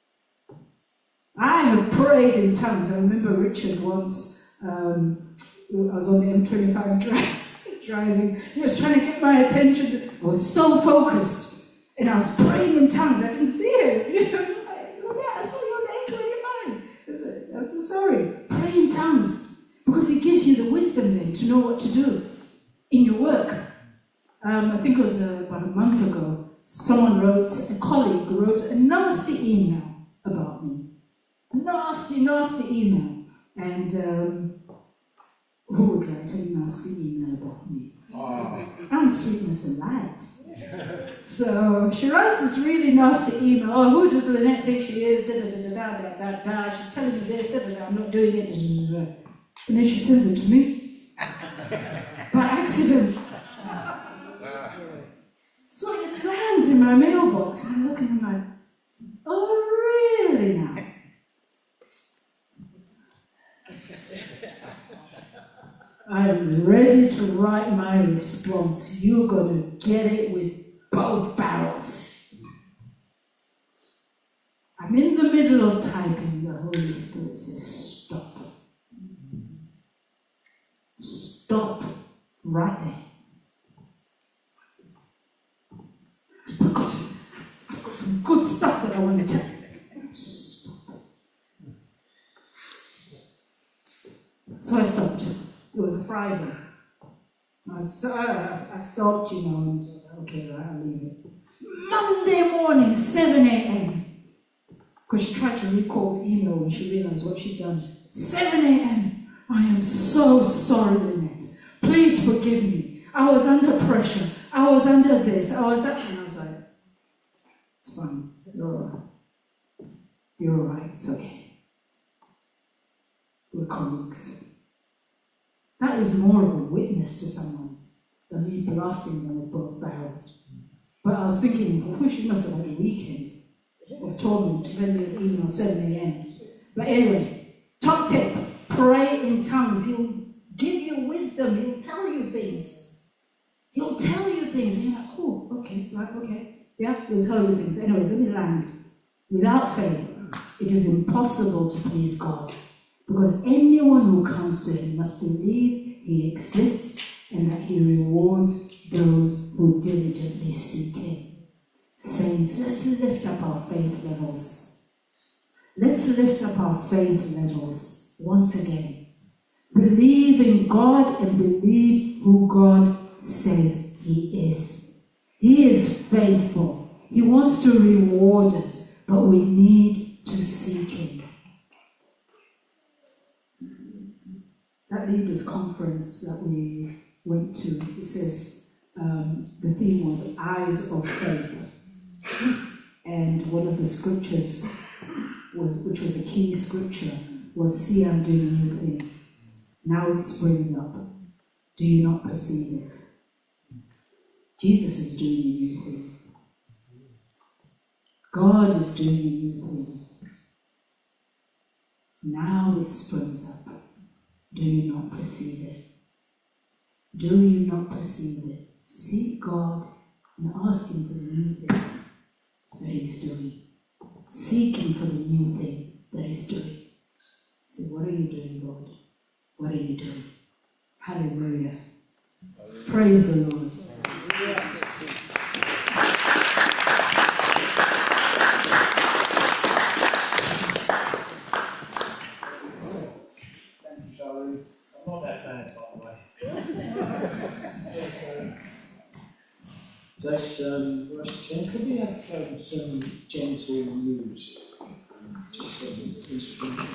I have prayed in tongues. I remember Richard once, um, I was on the M twenty-five drive, driving, he was trying to get my attention. I was so focused. And I was praying in tongues. I didn't see him. You know, I was like, oh yeah, I saw you on the M twenty-five. I said, I said, sorry. Pray in tongues. Because it gives you the wisdom then to know what to do in your work. Um, I think it was uh, about a month ago, someone wrote, a colleague wrote a nasty email about me. A nasty, nasty email. And um, who would write a nasty email about me? Oh. I'm sweetness and light. So she writes this really nasty email. Oh, who does Lynette think she is? Da, da, da, da, da, da, da. She's telling me this, da, da, da, I'm not doing it. Da, da, da, da. And then she sends it to me by accident. So it lands in my mailbox, and I'm looking, I'm like, oh, really now? I'm ready to write my response. You're going to get it with both barrels. I'm in the middle of typing. The Holy Spirit says, stop. Stop right there. Because I've got some good stuff that I want to tell you. Stop. So I stopped. It was a Friday. I, so I, I stopped, you know, and okay, right, I'll leave it. Monday morning, seven a.m. Because she tried to recall the email when she realized what she'd done. seven a.m. I am so sorry, Lynette. Please forgive me. I was under pressure. I was under this. I was that. And I was like, it's fine. You're all right. You're all right. It's okay. We're colleagues. That is more of a witness to someone than me blasting them with both barrels. But I was thinking, I wish you must have had a weekend of torment to send me an email seven a.m. But anyway, top tip, pray in tongues. He'll give you wisdom. He'll tell you things. He'll tell you things. And you're like, oh, okay, right, okay. Yeah, he'll tell you things. Anyway, let me land. Without faith, it is impossible to please God. Because anyone who comes to Him must believe He exists and that He rewards those who diligently seek Him. Saints, let's lift up our faith levels. Let's lift up our faith levels once again. Believe in God and believe who God says He is. He is faithful. He wants to reward us, but we need to seek Him. That leaders' conference that we went to, it says um, the theme was Eyes of Faith. And one of the scriptures, was, which was a key scripture, was, see, I'm doing a new thing. Now it springs up. Do you not perceive it? Jesus is doing a new thing. God is doing a new thing. Now it springs up. Do you not perceive it? Do you not perceive it? Seek God and ask Him for the new thing that He's doing. Seek Him for the new thing that He's doing. Say, what are you doing, Lord? What are you doing? Hallelujah. Praise the Lord. Thank you, Charlie. I'm not that bad, by the way. Let's um, worship Him. Could we have um, some gentle news? Just some instrumental.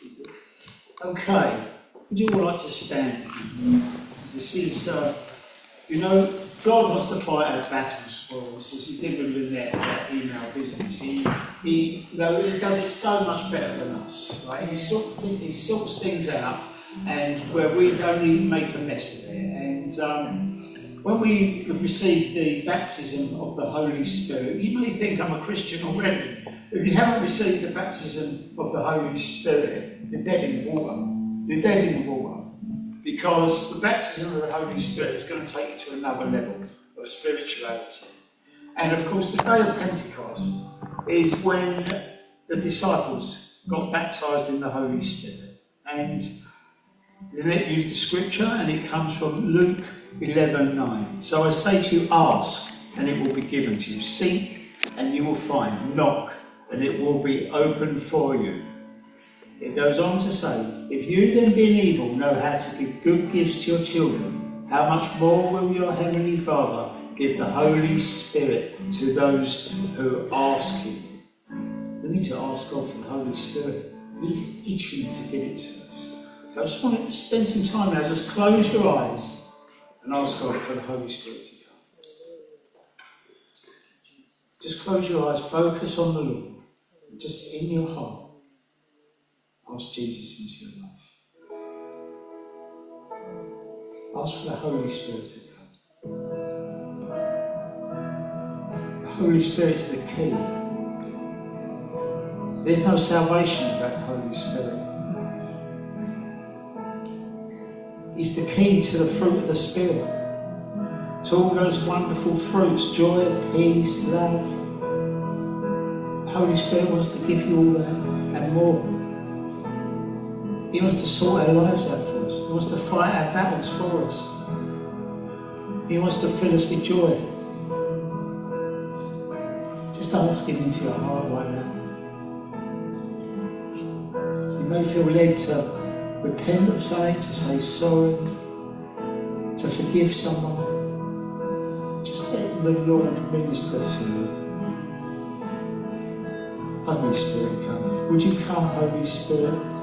Okay. Would you all like to stand? This is, uh, you know, God wants to fight our battles for us, as He did with Lynette, that email business. He, he, you know, He does it so much better than us. Right? He, sort, he sorts things out, and where we don't even make a mess of it. And um, when we receive the baptism of the Holy Spirit, you may think I'm a Christian already. If you haven't received the baptism of the Holy Spirit, you're dead in the water. You're dead in the water. Because the baptism of the Holy Spirit is going to take you to another level of spirituality. And of course, the day of Pentecost is when the disciples got baptised in the Holy Spirit. And Lynette used the scripture, and it comes from Luke eleven nine. So I say to you, ask, and it will be given to you. Seek, and you will find. Knock, and it will be opened for you. It goes on to say, if you then being evil know how to give good gifts to your children, how much more will your Heavenly Father give the Holy Spirit to those who ask Him? We need to ask God for the Holy Spirit. He's itching to give it to us. So I just want to spend some time now, just close your eyes and ask God for the Holy Spirit to come. Just close your eyes, focus on the Lord, just in your heart. Ask Jesus into your life. Ask for the Holy Spirit to come. The Holy Spirit's the key. There's no salvation without the Holy Spirit. He's the key to the fruit of the Spirit. To all those wonderful fruits, joy, peace, love. The Holy Spirit wants to give you all that and more. He wants to sort our lives out for us. He wants to fight our battles for us. He wants to fill us with joy. Just ask Him into your heart right now. You may feel led to repent of something, to say sorry, to forgive someone. Just let the Lord minister to you. Holy Spirit, come. Would you come, Holy Spirit?